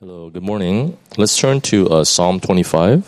Hello, good morning. Let's turn to Psalm 25.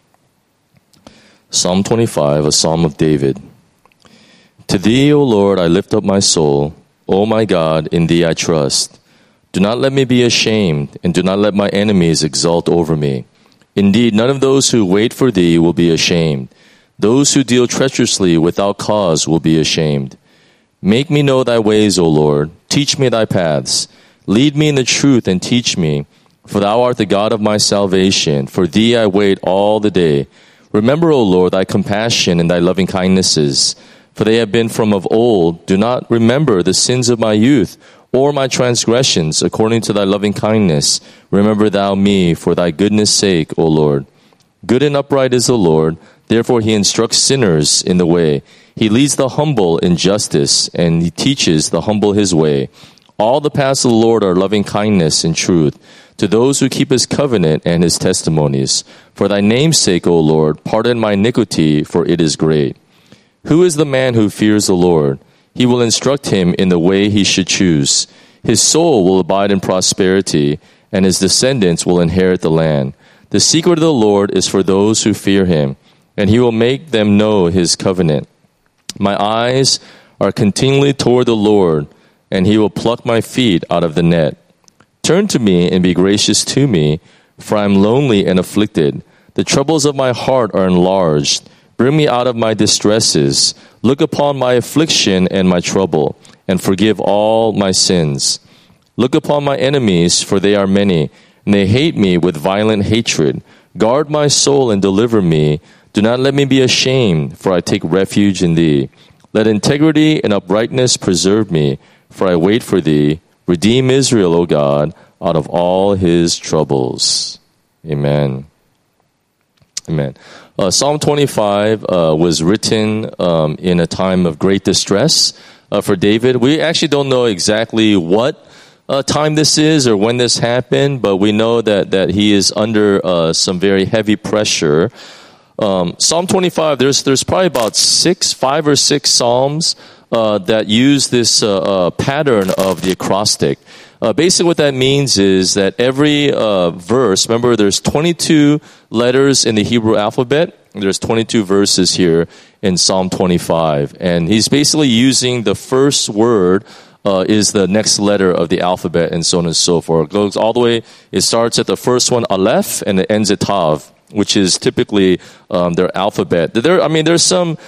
Psalm 25, a psalm of David. To thee, O Lord, I lift up my soul. O my God, in thee I trust. Do not let me be ashamed, and do not let my enemies exult over me. Indeed, none of those who wait for thee will be ashamed. Those who deal treacherously without cause will be ashamed. Make me know thy ways, O Lord. Teach me thy paths. Lead me in the truth and teach me. For thou art the God of my salvation. For thee I wait all the day. Remember, O Lord, thy compassion and thy loving kindnesses. For they have been from of old. Do not remember the sins of my youth, or my transgressions, according to thy loving kindness. Remember thou me for thy goodness' sake, O Lord. Good and upright is the Lord. Therefore he instructs sinners in the way. He leads the humble in justice, and he teaches the humble his way. All the paths of the Lord are loving kindness and truth to those who keep his covenant and his testimonies. For thy name's sake, O Lord, pardon my iniquity, for it is great. Who is the man who fears the Lord? He will instruct him in the way he should choose. His soul will abide in prosperity, and his descendants will inherit the land. The secret of the Lord is for those who fear him, and he will make them know his covenant. My eyes are continually toward the Lord, and he will pluck my feet out of the net. Turn to me and be gracious to me, for I am lonely and afflicted. The troubles of my heart are enlarged. Bring me out of my distresses. Look upon my affliction and my trouble, and forgive all my sins. Look upon my enemies, for they are many, and they hate me with violent hatred. Guard my soul and deliver me. Do not let me be ashamed, for I take refuge in thee. Let integrity and uprightness preserve me, for I wait for thee. Redeem Israel, O God, out of all his troubles. Amen. Amen. Psalm 25 was written in a time of great distress for David. We actually don't know exactly what time this is or when this happened, but we know that he is under some very heavy pressure. Psalm 25, there's probably about 5 or 6 psalms that use this pattern of the acrostic. Basically what that means is that every verse, remember there's 22 letters in the Hebrew alphabet. There's 22 verses here in Psalm 25. And he's basically using the first word is the next letter of the alphabet and so on and so forth. It goes all the way, it starts at the first one, Aleph, and it ends at Tav, which is typically their alphabet. There's some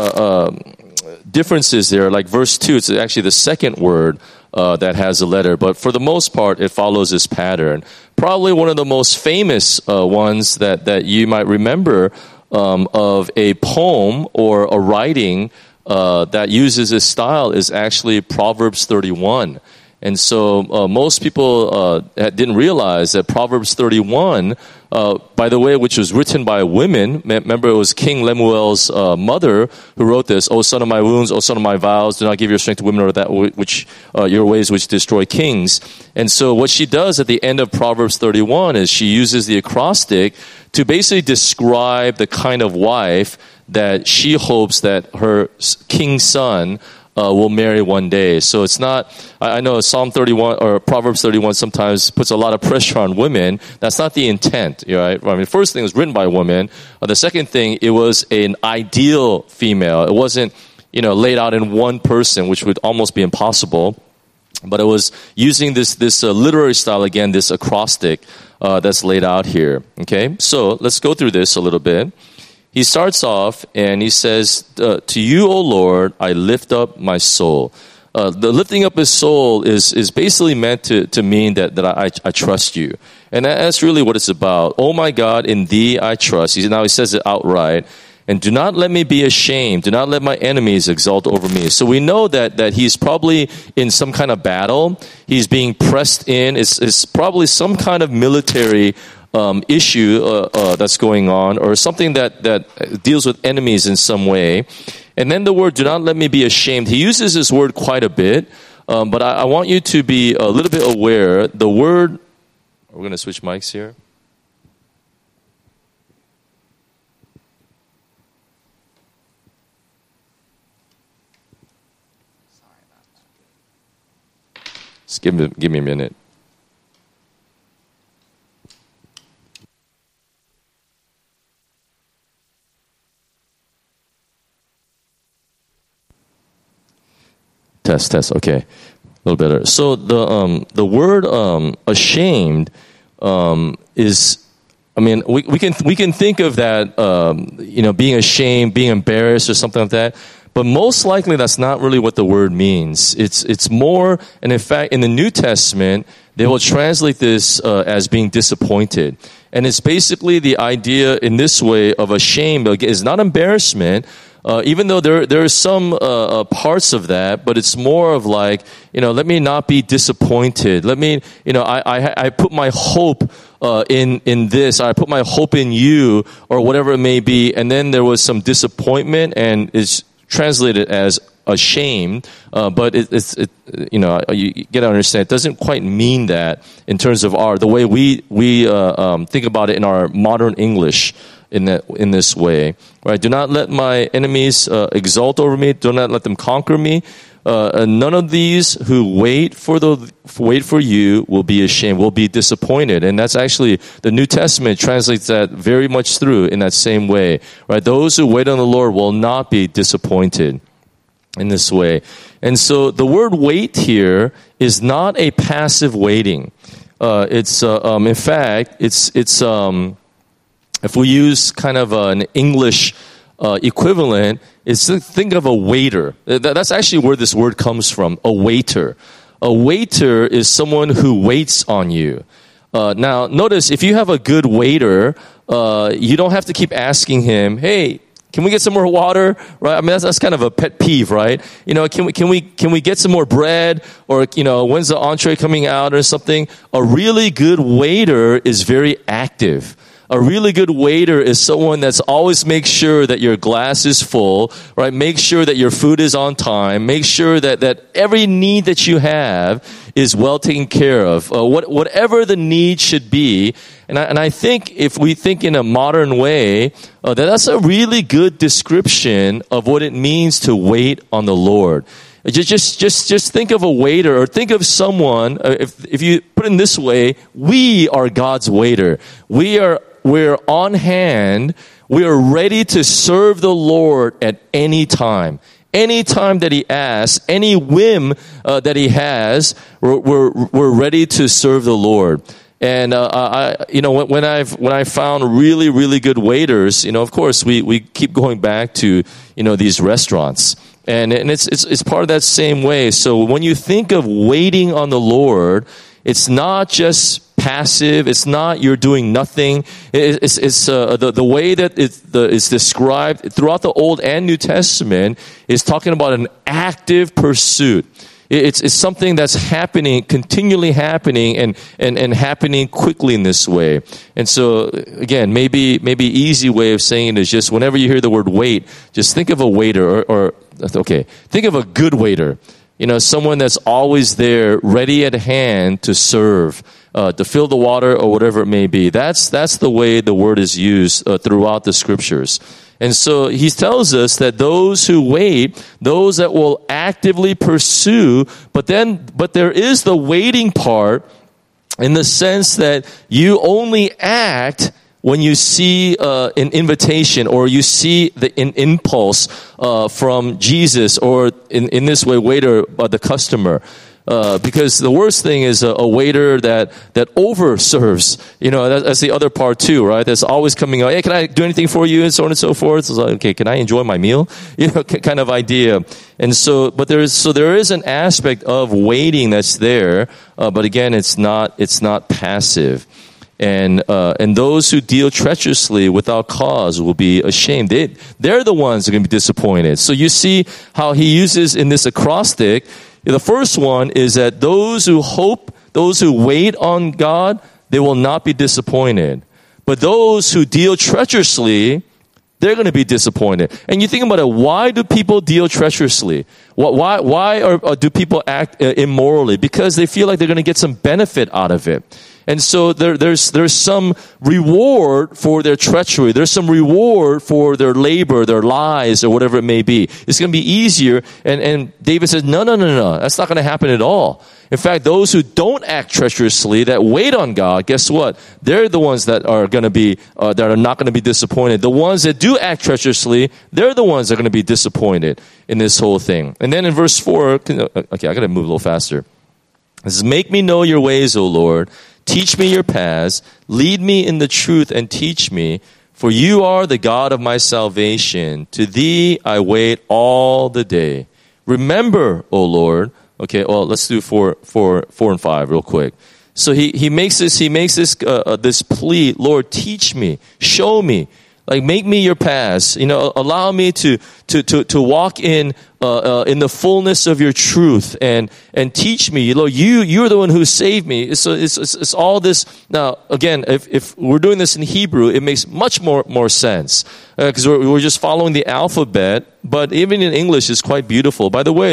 differences there, like verse 2, it's actually the second word that has a letter, but for the most part, it follows this pattern. Probably one of the most famous ones that you might remember of a poem or a writing that uses this style is actually Proverbs 31. And so most people didn't realize that Proverbs 31, by the way, which was written by women. Remember, it was King Lemuel's mother who wrote this. O son of my wounds, O son of my vows, do not give your strength to women or that which your ways which destroy kings. And so what she does at the end of Proverbs 31 is she uses the acrostic to basically describe the kind of wife that she hopes that her king's son will marry one day. So it's not, I know Psalm 31 or Proverbs 31 sometimes puts a lot of pressure on women. That's not the intent, right? First thing, it was written by a woman. The second thing, it was an ideal female. It wasn't, laid out in one person, which would almost be impossible. But it was using this literary style, again, this acrostic that's laid out here. Okay, so let's go through this a little bit. He starts off and he says, to you, O Lord, I lift up my soul. The lifting up his soul is basically meant to mean that I trust you. And that's really what it's about. Oh my God, in thee I trust. Now he says it outright. And do not let me be ashamed. Do not let my enemies exult over me. So we know that he's probably in some kind of battle. He's being pressed in. It's probably some kind of military issue that's going on, or something that deals with enemies in some way. And then the word, do not let me be ashamed. He uses this word quite a bit, but I want you to be a little bit aware. The word, we're going to switch mics here. Just give me a minute. Test. Okay. A little better. So the word ashamed is, I mean, we can think of that, being ashamed, being embarrassed or something like that. But most likely that's not really what the word means. It's more, and in fact, in the New Testament, they will translate this as being disappointed. And it's basically the idea in this way of ashamed. It's not embarrassment, even though there are some parts of that, but it's more of like, let me not be disappointed. Let me, I put my hope in this. I put my hope in you, or whatever it may be. And then there was some disappointment, and it's translated as ashamed, but you get to understand, it doesn't quite mean that in terms of the way we think about it in our modern English in this way, right? Do not let my enemies exult over me. Do not let them conquer me. None of these who wait for you will be ashamed, will be disappointed. And that's actually, the New Testament translates that very much through in that same way, right? Those who wait on the Lord will not be disappointed in this way. And so the word wait here is not a passive waiting. It's in fact, it's if we use kind of an English equivalent, is to think of a waiter. That's actually where this word comes from, a waiter. A waiter is someone who waits on you. Now, notice, if you have a good waiter, you don't have to keep asking him, hey, can we get some more water? Right? I mean, that's kind of a pet peeve, right? Can we get some more bread? Or, when's the entree coming out or something? A really good waiter is very active. A really good waiter is someone that's always makes sure that your glass is full, right? Make sure that your food is on time. Make sure that every need that you have is well taken care of. Whatever the need should be. And I think if we think in a modern way, that's a really good description of what it means to wait on the Lord. Just think of a waiter, or think of someone, if you put it in this way, we are God's waiter. We're on hand. We are ready to serve the Lord at any time. Any time that He asks, any whim that He has, we're ready to serve the Lord. And when I found really, really good waiters, of course we keep going back to these restaurants. And it's part of that same way. So when you think of waiting on the Lord, it's not just passive. It's not you're doing nothing. It's the way that it's described throughout the Old and New Testament is talking about an active pursuit. It's something that's happening, continually happening, and happening quickly in this way. And so, again, maybe easy way of saying it is just whenever you hear the word wait, just think of a waiter, think of a good waiter. Someone that's always there, ready at hand to serve, to fill the water or whatever it may be. That's the way the word is used throughout the scriptures. And so he tells us that those who wait, those that will actively pursue, but there is the waiting part in the sense that you only act when you see an invitation, or you see an impulse from Jesus, or in this way, waiter, the customer. Because the worst thing is a waiter that overserves. That's the other part too, right? That's always coming out. Hey, can I do anything for you? And so on and so forth. It's like, okay, can I enjoy my meal? Kind of idea. And so, but there is an aspect of waiting that's there. But again, it's not passive. And those who deal treacherously without cause will be ashamed. They're the ones who are going to be disappointed. So you see how he uses in this acrostic. The first one is that those who hope, those who wait on God, they will not be disappointed. But those who deal treacherously, they're going to be disappointed. And you think about it, why do people deal treacherously? Why do people act immorally? Because they feel like they're going to get some benefit out of it. And so there's some reward for their treachery. There's some reward for their labor, their lies, or whatever it may be. It's going to be easier. And David says, no. That's not going to happen at all. In fact, those who don't act treacherously, that wait on God, guess what? They're the ones that are going to be, that are not going to be disappointed. The ones that do act treacherously, they're the ones that are going to be disappointed in this whole thing. And then in verse 4, okay, I got to move a little faster. It says, make me know your ways, O Lord. Teach me your paths. Lead me in the truth and teach me. For you are the God of my salvation. To thee I wait all the day. Remember, O Lord. Okay, well, let's do 4 and 5 real quick. So he makes this plea, Lord, teach me, show me, like make me your paths. Allow me to walk in the fullness of your truth and teach me. Lord, you're the one who saved me. It's all this. Now, again, if we're doing this in Hebrew, it makes much more sense because we're just following the alphabet. But even in English, it's quite beautiful. By the way,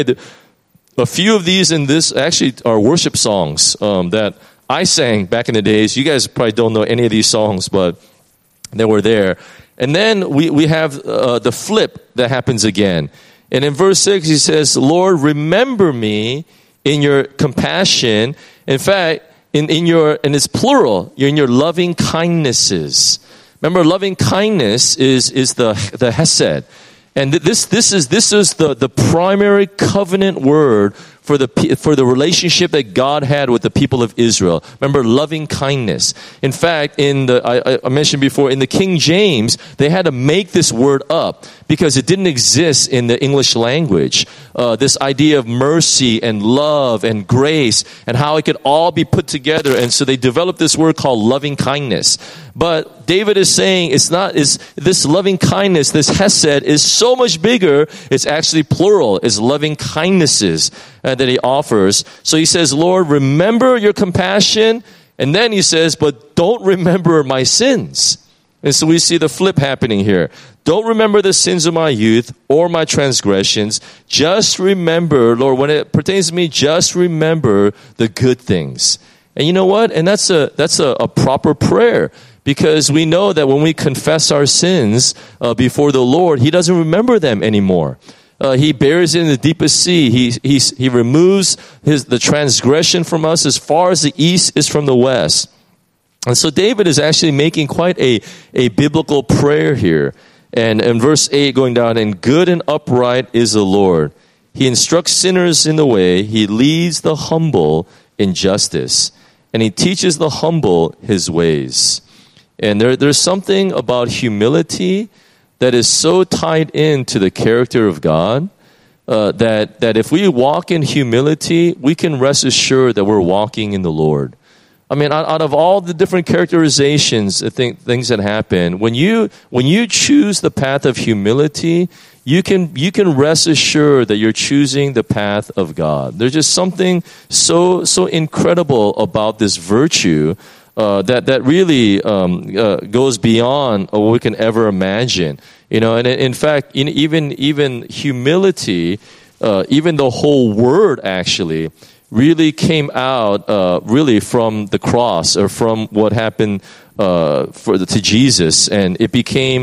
a few of these in this actually are worship songs that I sang back in the days. You guys probably don't know any of these songs, but they were there. And then we have the flip that happens again. And in verse 6, he says, Lord, remember me in your compassion. In fact, and it's plural, you're in your loving kindnesses. Remember, loving kindness is the hesed. And this is the primary covenant word for the relationship that God had with the people of Israel. Remember, loving kindness. In fact, I mentioned before, in the King James, they had to make this word up because it didn't exist in the English language. This idea of mercy and love and grace and how it could all be put together. And so they developed this word called loving kindness. But David is saying this loving kindness, this hesed, is so much bigger. It's actually plural. It's loving kindnesses that he offers. So he says, Lord, remember your compassion. And then he says, but don't remember my sins. And so we see the flip happening here. Don't remember the sins of my youth or my transgressions. Just remember, Lord, when it pertains to me, just remember the good things. And you know what? And that's a proper prayer. Because we know that when we confess our sins before the Lord, He doesn't remember them anymore. He buries it in the deepest sea. He removes the transgression from us as far as the east is from the west. And so David is actually making quite a biblical prayer here. And in verse 8 going down, and good and upright is the Lord. He instructs sinners in the way. He leads the humble in justice. And He teaches the humble His ways. And there's something about humility that is so tied into the character of God that if we walk in humility, we can rest assured that we're walking in the Lord. I mean, out of all the different characterizations, things that happen, when you choose the path of humility, you can rest assured that you're choosing the path of God. There's just something so incredible about this virtue. That really goes beyond what we can ever imagine, And in fact, even humility, even the whole word actually really came out really from the cross or from what happened to Jesus, and it became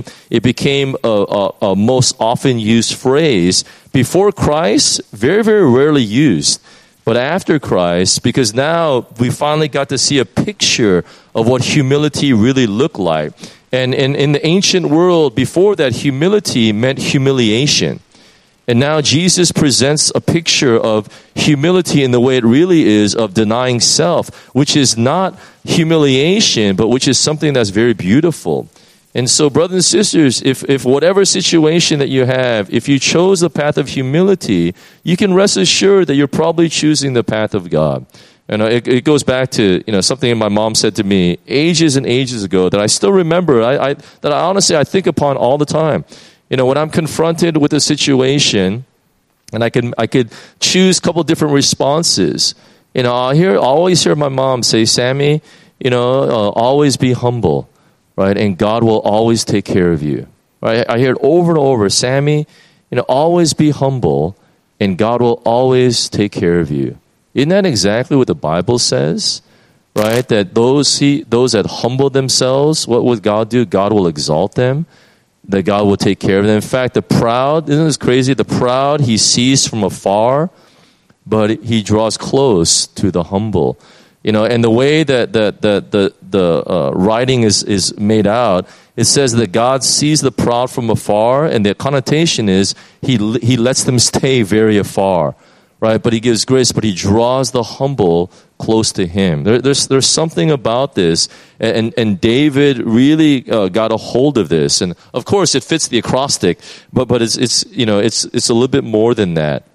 a most often used phrase. Before Christ, very, very rarely used. But after Christ, because now we finally got to see a picture of what humility really looked like. And in the ancient world, before that, humility meant humiliation. And now Jesus presents a picture of humility in the way it really is, of denying self, which is not humiliation, but which is something that's very beautiful. And so, brothers and sisters, if whatever situation that you have, if you chose the path of humility, you can rest assured that you're probably choosing the path of God. And it goes back to something my mom said to me ages and ages ago that I still remember. That I honestly think upon all the time. When I'm confronted with a situation, and I could choose a couple different responses. I always hear my mom say, "Sammy, always be humble." Right, and God will always take care of you. Right, I hear it over and over. Sammy, always be humble, and God will always take care of you. Isn't that exactly what the Bible says? right? That those that humble themselves, what would God do? God will exalt them. That God will take care of them. In fact, the proud, isn't this crazy? The proud he sees from afar, but he draws close to the humble. And the way that the writing is made out, it says that God sees the proud from afar, and the connotation is he lets them stay very afar, right? But he gives grace, but he draws the humble close to him. There's something about this, and David really got a hold of this, and of course it fits the acrostic, but it's a little bit more than that.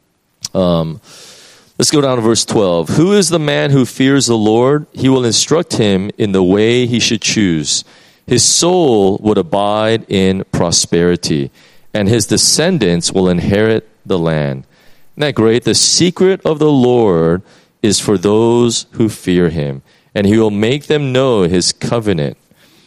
Let's go down to verse 12. Who is the man who fears the Lord? He will instruct him in the way he should choose. His soul would abide in prosperity, and his descendants will inherit the land. Isn't that great? The secret of the Lord is for those who fear him, and he will make them know his covenant.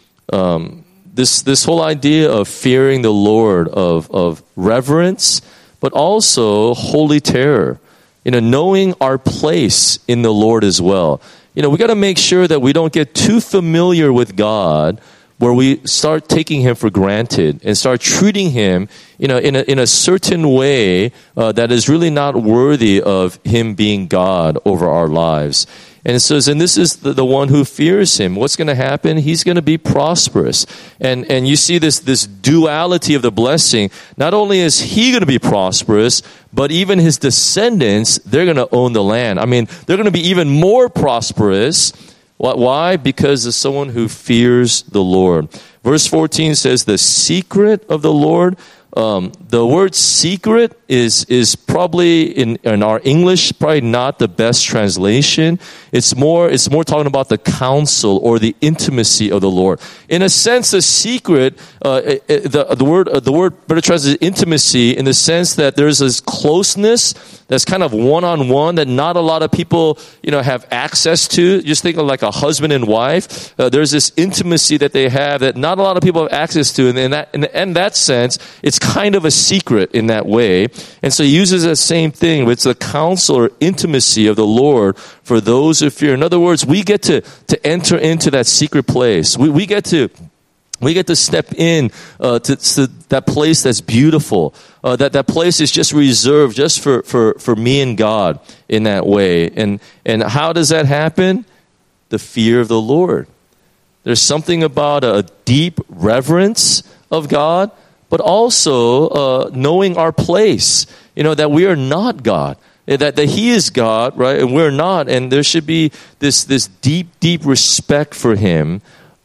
This whole idea of fearing the Lord, of reverence, but also holy terror. Knowing our place in the Lord as well. We got to make sure that we don't get too familiar with God, where we start taking him for granted and start treating him, in a certain way that is really not worthy of him being God over our lives. And it says, and this is the one who fears him. What's going to happen? He's going to be prosperous. And you see this duality of the blessing. Not only is he going to be prosperous, but even his descendants, they're going to own the land. I mean, they're going to be even more prosperous. Why? Because of someone who fears the Lord. Verse 14 says, the secret of the Lord. The word secret is probably in our English probably not the best translation. It's more talking about the counsel or the intimacy of the Lord. In a sense, a secret, the word better translated intimacy, in the sense that there's this closeness that's kind of one-on-one that not a lot of people have access to. Just think of like a husband and wife. There's this intimacy that they have that not a lot of people have access to, and in that sense, it's kind of a secret in that way. And so he uses that same thing. It's the counsel or intimacy of the Lord for those who fear. In other words, we get to enter into that secret place. We get to step in to that place that's beautiful. That place is just reserved just for me and God in that way. And how does that happen? The fear of the Lord. There's something about a deep reverence of God, but also knowing our place. That we are not God. That he is God, right? And we're not. And there should be this deep respect for him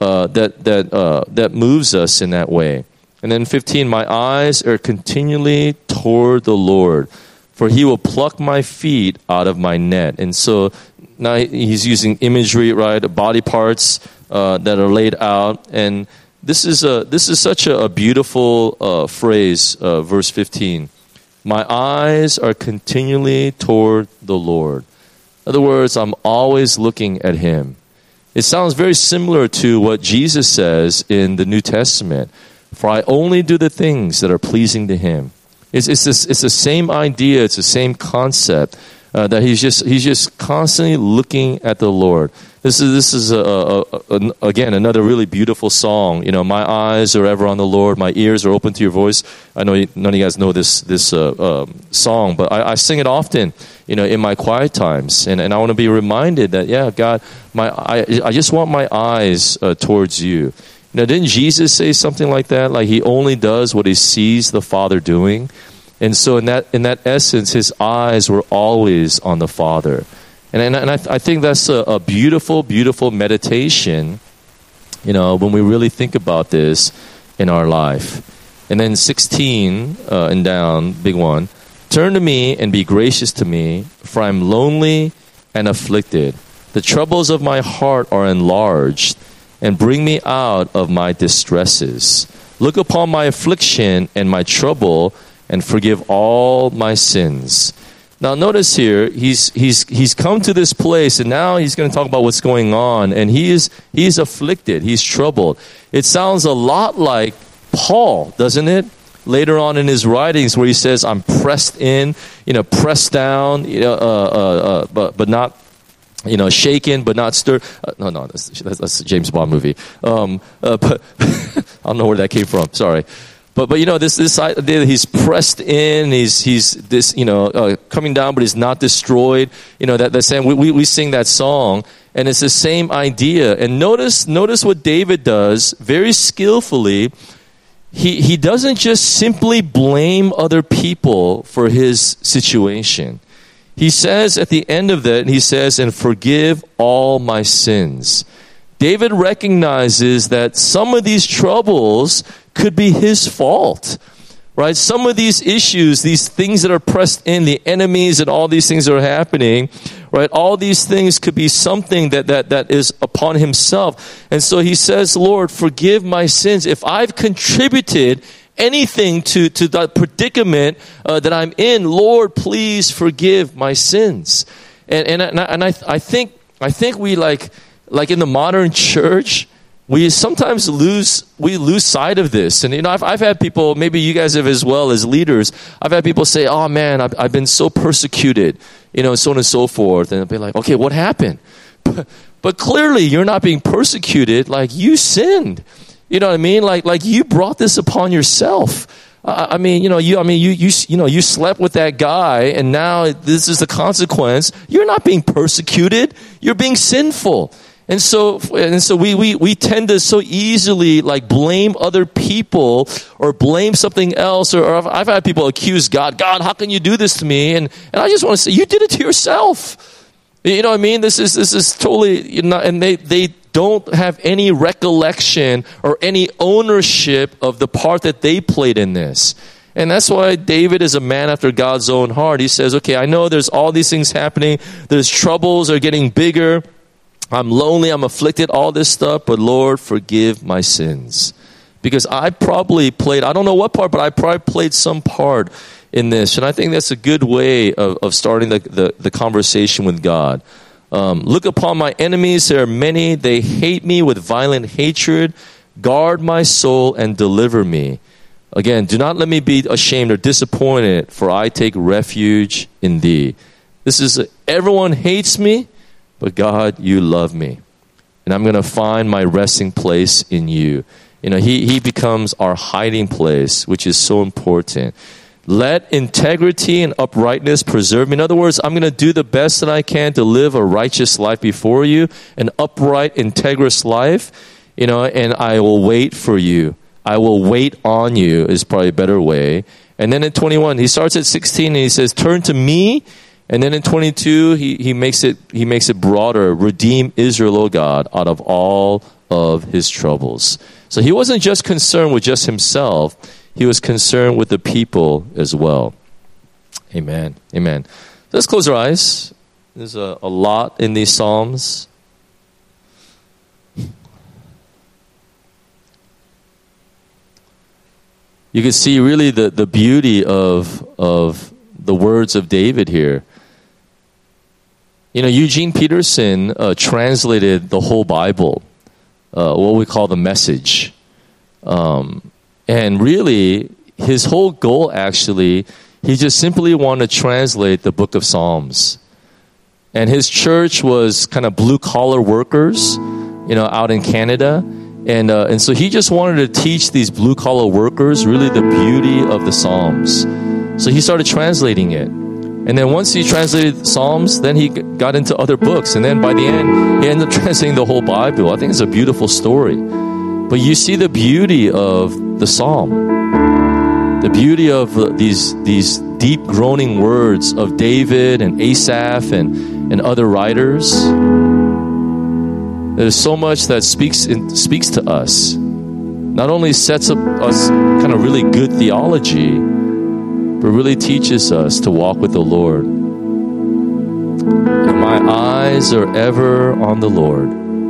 that moves us in that way. And then 15, my eyes are continually toward the Lord, for he will pluck my feet out of my net. And so now he's using imagery, right? Body parts that are laid out. And this is such a beautiful phrase, verse 15. My eyes are continually toward the Lord. In other words, I'm always looking at him. It sounds very similar to what Jesus says in the New Testament. For I only do the things that are pleasing to him. It's the same idea. It's the same concept that he's just constantly looking at the Lord. This is again another really beautiful song. My eyes are ever on the Lord. My ears are open to your voice. I know none of you guys know this song, but I sing it often. In my quiet times, and I want to be reminded that God, I just want my eyes towards you. Didn't Jesus say something like that? Like he only does what he sees the Father doing, and so in that essence, his eyes were always on the Father. And I think that's a beautiful, beautiful meditation, when we really think about this in our life. And then 16 and down, big one. Turn to me and be gracious to me, for I am lonely and afflicted. The troubles of my heart are enlarged, and bring me out of my distresses. Look upon my affliction and my trouble, and forgive all my sins. Now notice here, he's come to this place, and now he's going to talk about what's going on, and he's afflicted, he's troubled. It sounds a lot like Paul, doesn't it? Later on in his writings, where he says, "I'm pressed in, pressed down, but not shaken but not stirred. No, that's a James Bond movie. But I don't know where that came from. Sorry. But this idea, he's pressed in, he's this, coming down, but he's not destroyed. That saying, we sing that song, and it's the same idea. And notice what David does very skillfully. He doesn't just simply blame other people for his situation. He says at the end of that, he says, and forgive all my sins. David recognizes that some of these troubles could be his fault, right? Some of these issues, these things that are pressed in, the enemies and all these things that are happening, right? All these things could be something that is upon himself. And so he says, Lord, forgive my sins. If I've contributed anything to that predicament that I'm in, Lord, please forgive my sins. And I think we like in the modern church, we sometimes lose sight of this. And I've had people, maybe you guys have as well as leaders, I've had people say, oh man, I've been so persecuted, so on and so forth. And I'll be like, okay, what happened? But clearly you're not being persecuted, like you sinned. You know what I mean? Like you brought this upon yourself. You slept with that guy, and now this is the consequence. You're not being persecuted. You're being sinful. And so we tend to so easily blame other people or blame something else. Or I've had people accuse God, how can you do this to me? And I just want to say, you did it to yourself. You know what I mean? This is totally, and they don't have any recollection or any ownership of the part that they played in this. And that's why David is a man after God's own heart. He says, okay, I know there's all these things happening. There's troubles are getting bigger. I'm lonely, I'm afflicted, all this stuff, but Lord, forgive my sins. Because I probably played, I don't know what part, but I probably played some part in this. And I think that's a good way of starting the conversation with God. Look upon my enemies, there are many, they hate me with violent hatred. Guard my soul and deliver me. Again, do not let me be ashamed or disappointed, for I take refuge in thee. This is, everyone hates me, but God, you love me. And I'm going to find my resting place in you. He becomes our hiding place, which is so important. Let integrity and uprightness preserve me. In other words, I'm going to do the best that I can to live a righteous life before you, an upright, integrous life, and I will wait for you. I will wait on you is probably a better way. And then in 21, he starts at 16 and he says, turn to me. And then in 22, he makes it broader. Redeem Israel, O God, out of all of his troubles. So he wasn't just concerned with just himself. He was concerned with the people as well. Amen. Amen. Let's close our eyes. There's a lot in these Psalms. You can see really the beauty of the words of David here. Eugene Peterson translated the whole Bible, what we call the Message. And really, his whole goal actually, he just simply wanted to translate the book of Psalms. And his church was kind of blue-collar workers, out in Canada. And so he just wanted to teach these blue-collar workers really the beauty of the Psalms. So he started translating it. And then once he translated Psalms, then he got into other books. And then by the end, he ended up translating the whole Bible. I think it's a beautiful story. But you see the beauty of the Psalm. The beauty of these deep groaning words of David and Asaph and other writers. There's so much that speaks to us. Not only sets up us kind of really good theology, but really teaches us to walk with the Lord. And my eyes are ever on the Lord.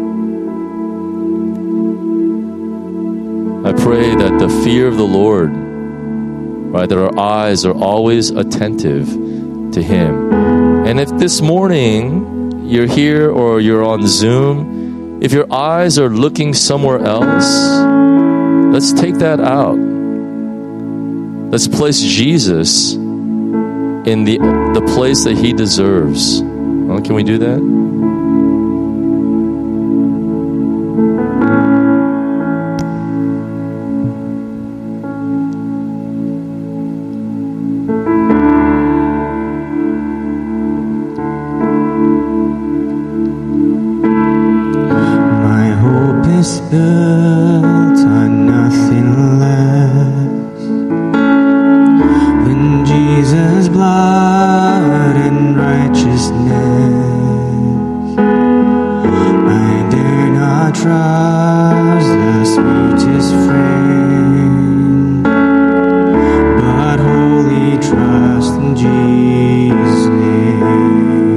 I pray that the fear of the Lord, right, that our eyes are always attentive to Him. And if this morning you're here or you're on Zoom, if your eyes are looking somewhere else, let's take that out. Let's place Jesus in the place that He deserves. Well, can we do that? built on nothing less than Jesus' blood and righteousness. I dare not trust the sweetest frame, but wholly trust in Jesus' name.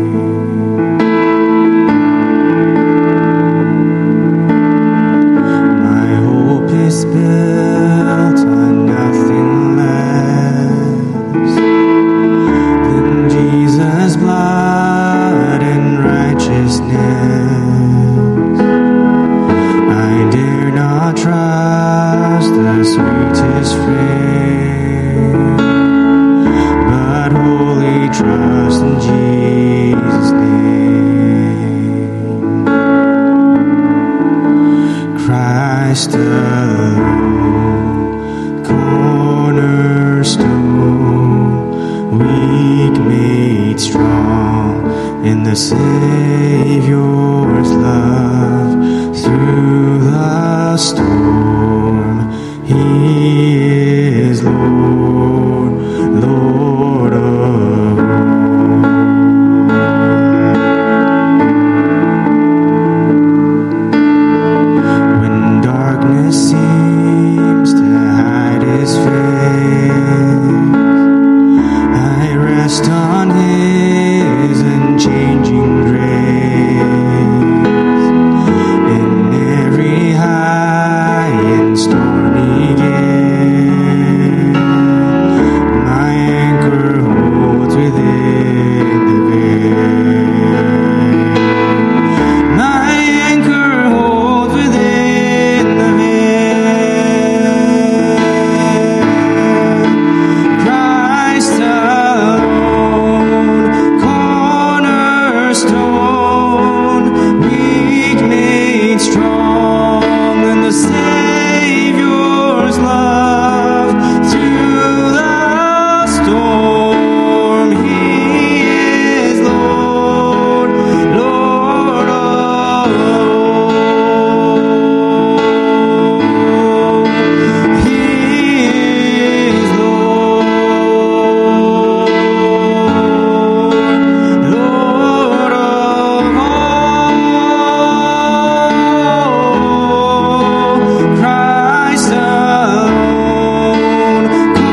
My hope is built on nothing less than Jesus' blood and righteousness. I dare not trust the sweetest frame, but wholly trust in Jesus' name. Christ alone, cornerstone, weak made strong in the Savior's love. Through the storm, He is Lord, Lord of all. When darkness seems to hide His face, I rest on His unchanging grace. In every high and stormy gale, my anchor holds within the veil. My anchor holds within the veil. Christ alone, cornerstone, weak made strong in the Savior's love. Through the storm, He is Lord, Lord of all. He is Lord, Lord of all. Christ alone,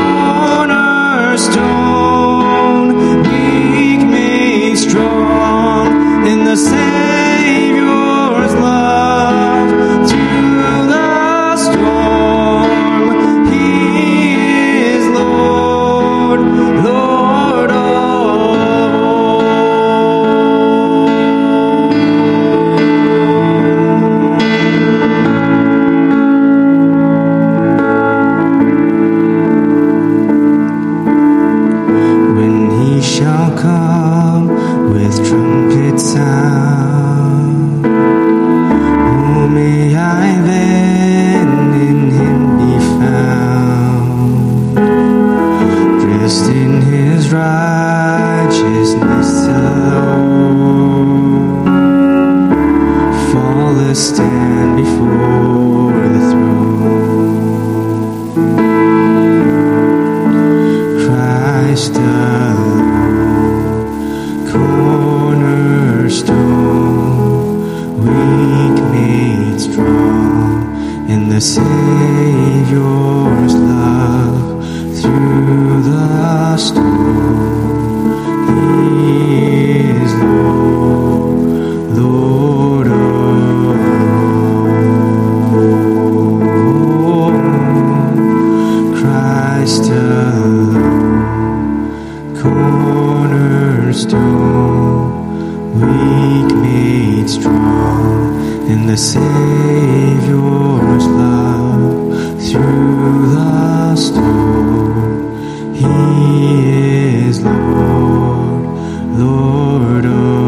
cornerstone, weak made strong in the Savior's love. Through the storm, He is Lord, Lord of all. When He shall come with trumpet sound, oh, may I then in Him be found, dressed in His righteousness alone, faultless stand before the throne. Christ alone, cornerstone, weak made strong in the Savior's love. Through the storm, He is Lord, Lord of all. Christ alone, cornerstone, weak made strong in the Savior's love. Through the storm, He is Lord, Lord of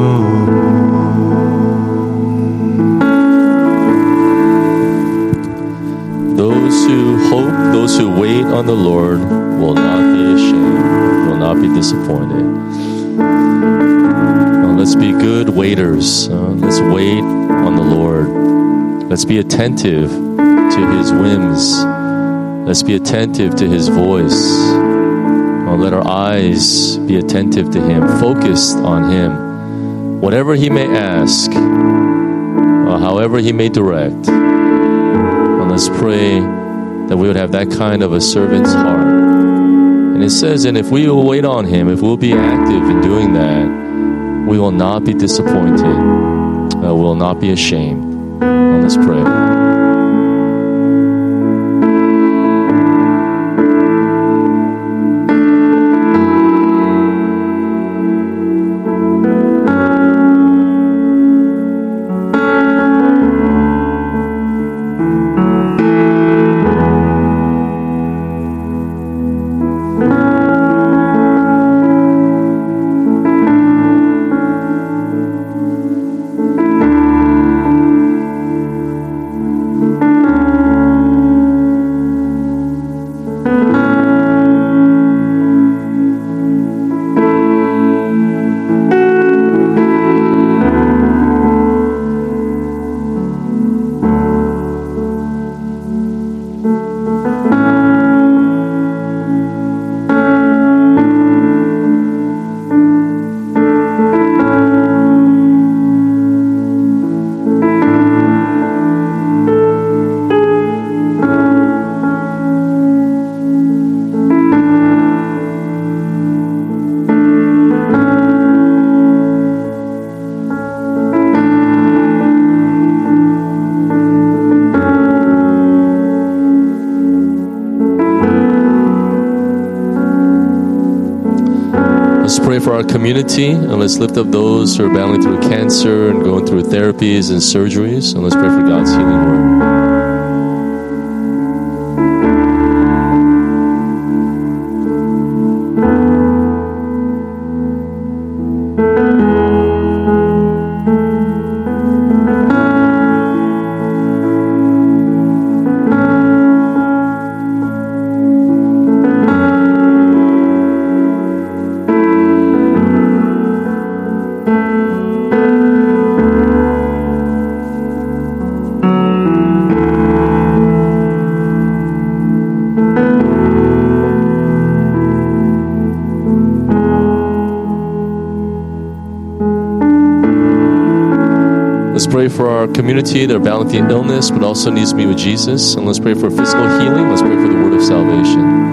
all. Those who hope, those who wait on the Lord will not be ashamed, will not be disappointed. Let's be good waiters. Let's wait on the Lord. Let's be attentive to His whims. Let's be attentive to His voice. Let our eyes be attentive to Him, focused on Him. Whatever He may ask, or however He may direct. And let's pray that we would have that kind of a servant's heart. And it says, and if we will wait on Him, if we'll be active in doing that, we will not be disappointed. We will not be ashamed. And let's pray. For our community, and let's lift up those who are battling through cancer and going through therapies and surgeries, and let's pray for God's healing word. Let's pray for our community that are battling with illness but also needs to be with Jesus. And let's pray for physical healing. Let's pray for the word of salvation.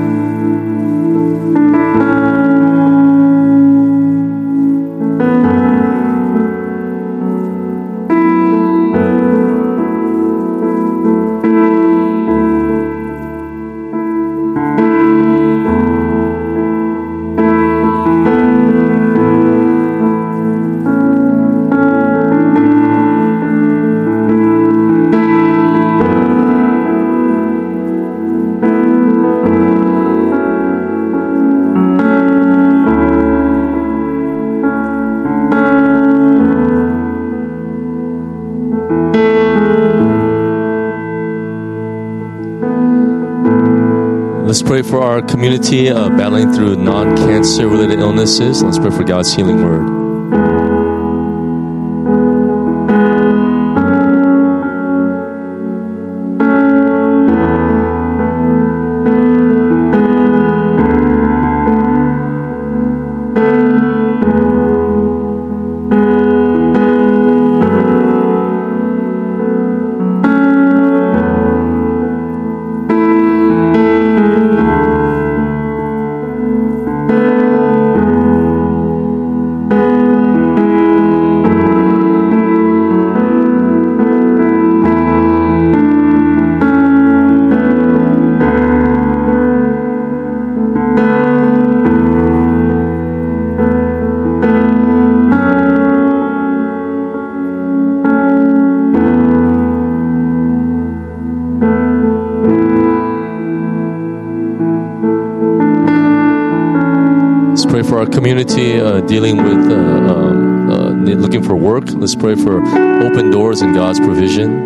Let's pray for our community battling through non-cancer related illnesses. Let's pray for God's healing word. Pray for our community dealing with looking for work. Let's pray for open doors and God's provision.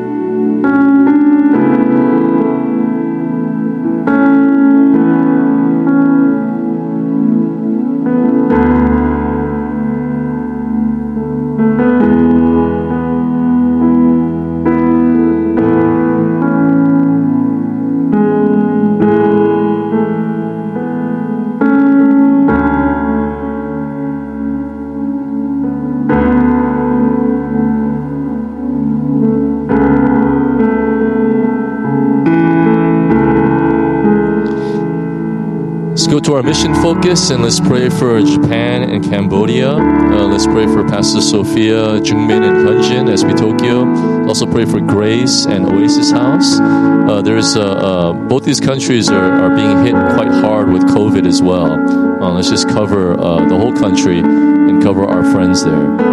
Let's go to our mission focus and let's pray for Japan and Cambodia. Let's pray for Pastor Sophia, Jungmin, and Hyunjin as we Tokyo. Also pray for Grace and Oasis House. Both these countries are being hit quite hard with COVID as well. Let's just cover the whole country and cover our friends there.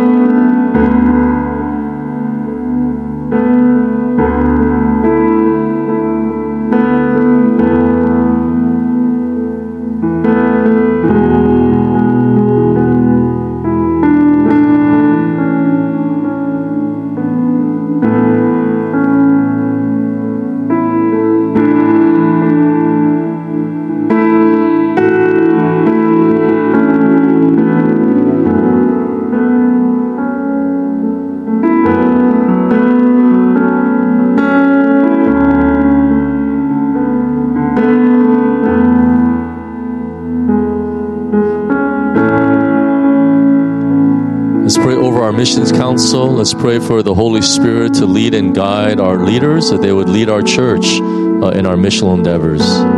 Missions Council. Let's pray for the Holy Spirit to lead and guide our leaders, that they would lead our church in our missional endeavors.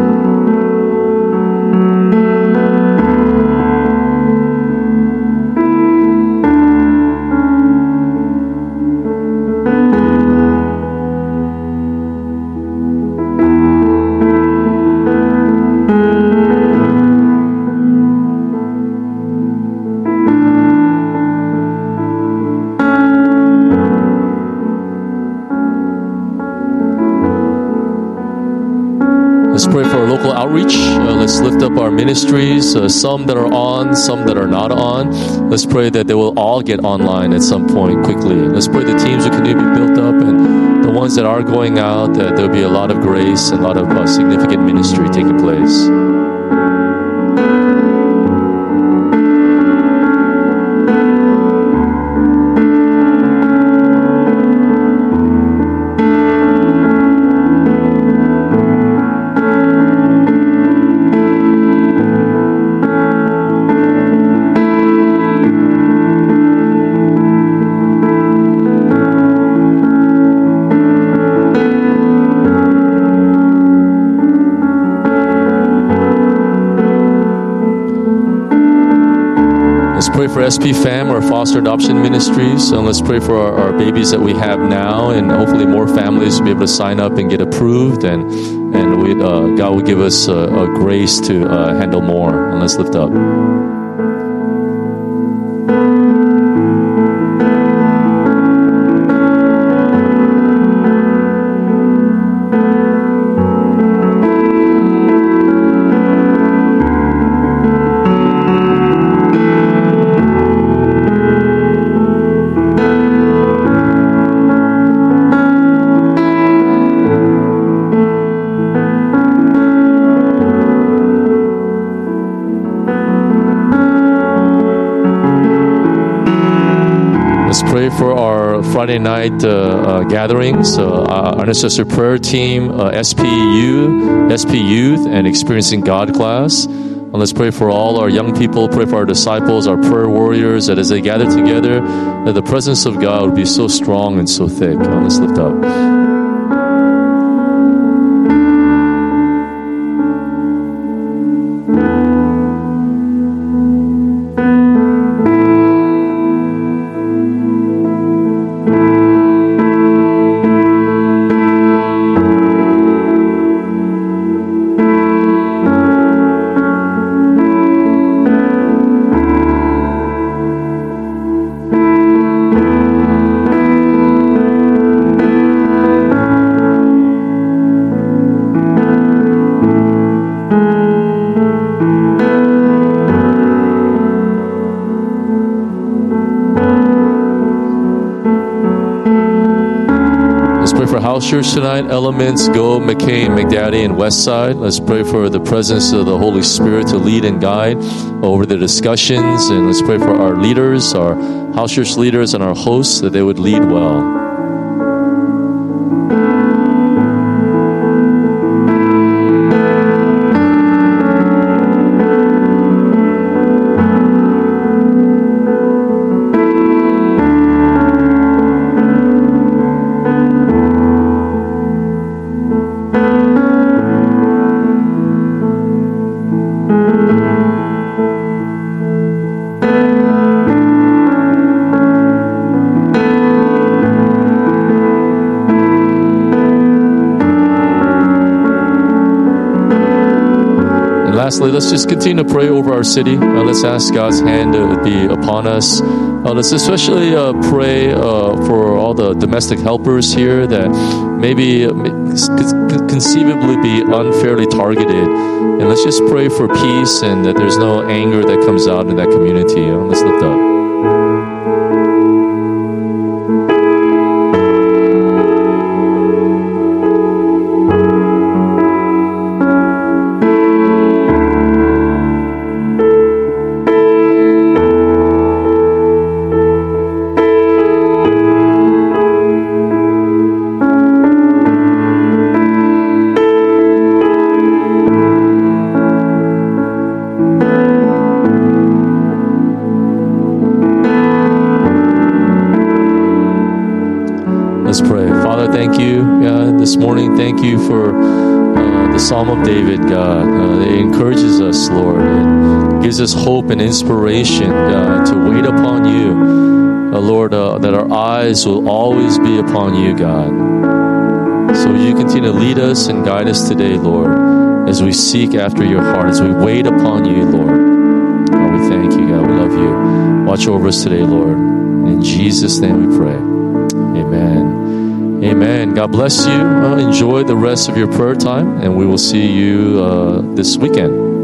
Let's pray for our local outreach. Let's lift up our ministries, some that are on, some that are not on. Let's pray that they will all get online at some point quickly. Let's pray the teams will continue to be built up, and the ones that are going out, that there'll be a lot of grace and a lot of significant ministry taking place. Pray for SP Fam, our foster adoption ministries, and let's pray for our babies that we have now, and hopefully more families will be able to sign up and get approved, and God will give us a grace to handle more. And let's lift up. For our Friday night gatherings, our intercessor prayer team, SP Youth, and Experiencing God class. And let's pray for all our young people, pray for our disciples, our prayer warriors, that as they gather together, that the presence of God would be so strong and so thick. Let's lift up. House Church tonight, Elements, Go, McCain, McDaddy, and Westside. Let's pray for the presence of the Holy Spirit to lead and guide over the discussions, and let's pray for our leaders, our House Church leaders, and our hosts, that they would lead well. lastly, let's just continue to pray over our city. Let's ask God's hand to be upon us. Let's especially pray for all the domestic helpers here that maybe could conceivably be unfairly targeted. And let's just pray for peace and that there's no anger that comes out in that community. Let's lift up. Let's pray. Father, thank you, God, this morning. Thank you for the Psalm of David, God. It encourages us, Lord. It gives us hope and inspiration, God, to wait upon you, Lord, that our eyes will always be upon you, God. So you continue to lead us and guide us today, Lord, as we seek after your heart, as we wait upon you, Lord. God, we thank you, God. We love you. Watch over us today, Lord. In Jesus' name we pray. Amen. Amen. God bless you. Enjoy the rest of your prayer time, and we will see you this weekend.